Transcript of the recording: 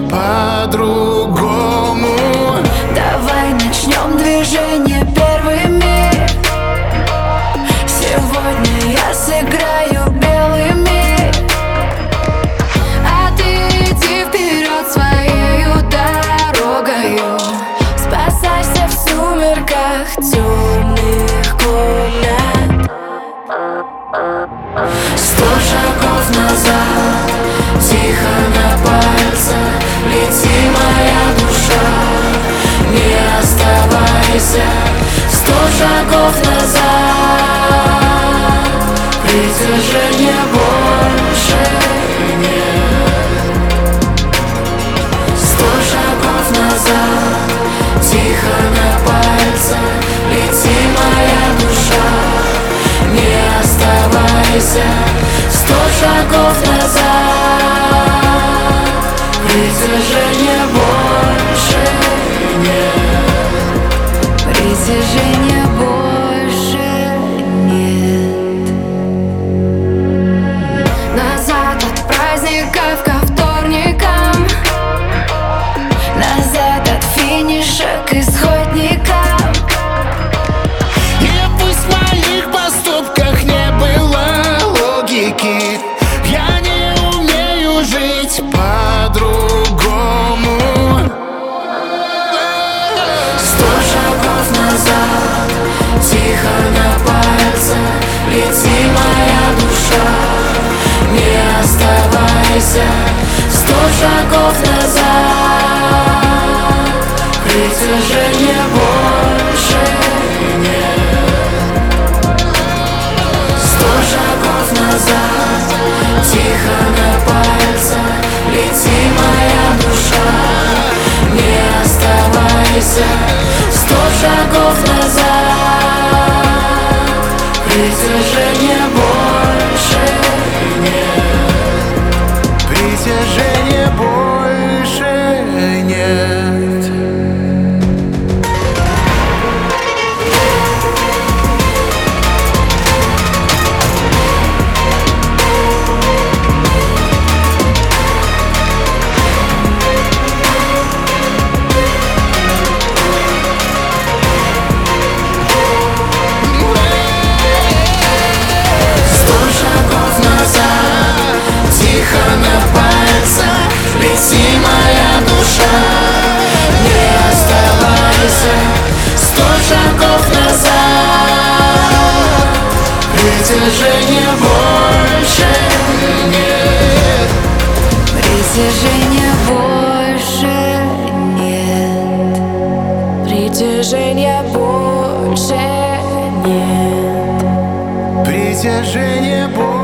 по-другому. Давай начнем движение первыми. Сегодня я сыграю белыми, а ты иди вперед своею дорогою. Спасайся в сумерках темных комнат. 100 шагов назад, тихо на пальцах, лети, моя душа, не оставайся. 100 шагов назад, притяжения больше нет. 100 шагов назад, тихо на пальцах, лети, моя душа, не оставайся. 100 шагов назад, притяжения больше нет. Притяжения больше нет. Назад от праздников ко вторникам, назад от финиша к исходникам. И пусть в моих поступках не было логики, я не умею жить по-другому. 100 шагов назад, тихо на пальцах, лети, моя душа, не оставайся. 100 шагов назад, притяжения больше нет. 100 шагов назад, тихо на пальцах, лети, моя душа, не оставайся. 100 шагов назад, притяжения больше нет. Притяжения больше нет. Лети, моя душа, не оставайся. 100 шагов назад, притяжения больше нет. Притяжения больше нет. Притяжения больше нет. Притяжения больше